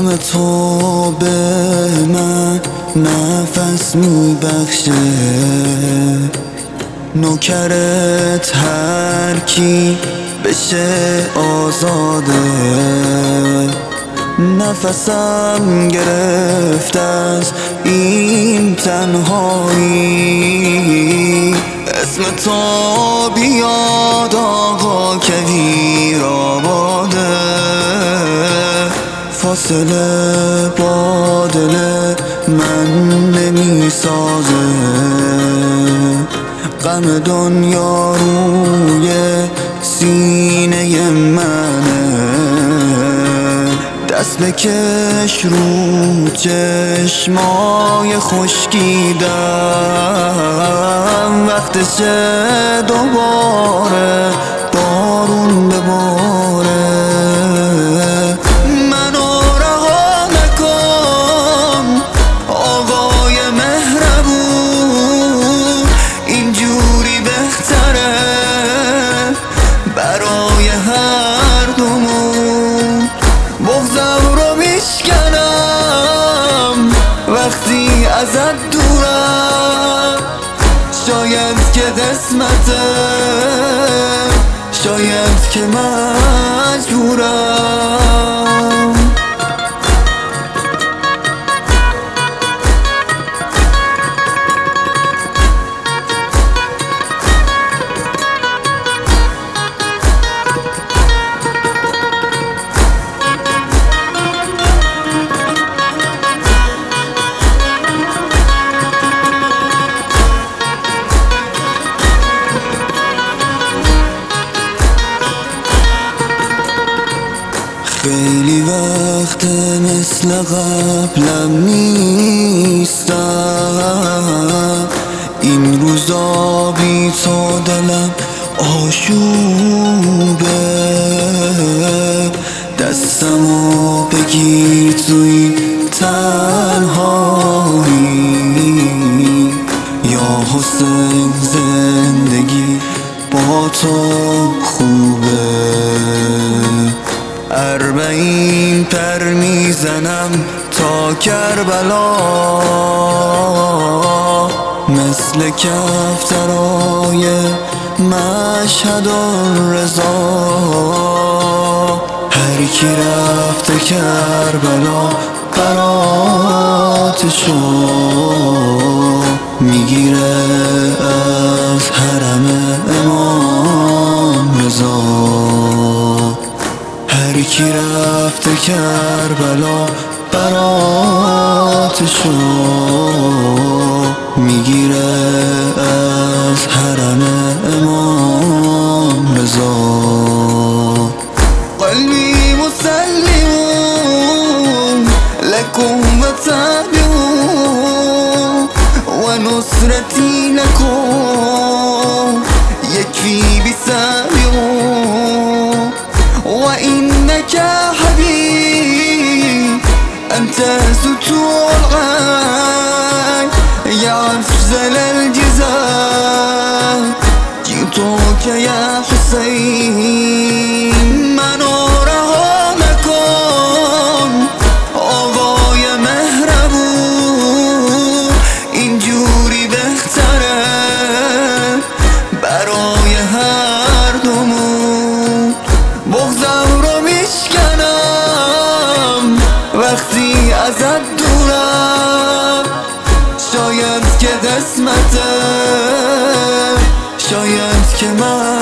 غم تو به من نفس میبخشه، نوکرت هر کی بشه آزاده. نفسم گرفته از این تنهایی، اسم تو بیاد آقا کویر آباده. فاصله با دل من نمی سازه، غم دنیا روی سینه منه. دست بکش رو چشمای خشکیدم، وقتشه دوباره بارون بباره. منو رها نکن آقای مهربون، اینجوری بهتره برای هر دومون. بغضم رو میشکنم وقتی ازت دورم، شاید که قسمته، شاید که مجبورم. خیلی وقت مثل قبلم نیستم، این روزا بی تو دلم آشوبه. دستمو بگیر تو این تنهایی، یا حسین زندگی با تو خوبه. 40 پر میزنم تا کربلا، مثل کفترای مشهد الرضا. هر کی رفته کربلا براتشو میگیره از حرم امام رضا. هر کی رفته کربلا براتشو میگیره از حرم امام رضا. قلبی مسلم لكم وتابعوا ونصرتي لكم يكفي بسابعوا. وإنك حبيب أنت ستوع الغاي يا أفضل الجزاء، جئتك يا حسين. منو رها نکن آقای مهربون، اینجوری بهتره برای هر دومون. بغضم رو میشکنم وقتی ازت دورم، شاید که قسمته، شاید که من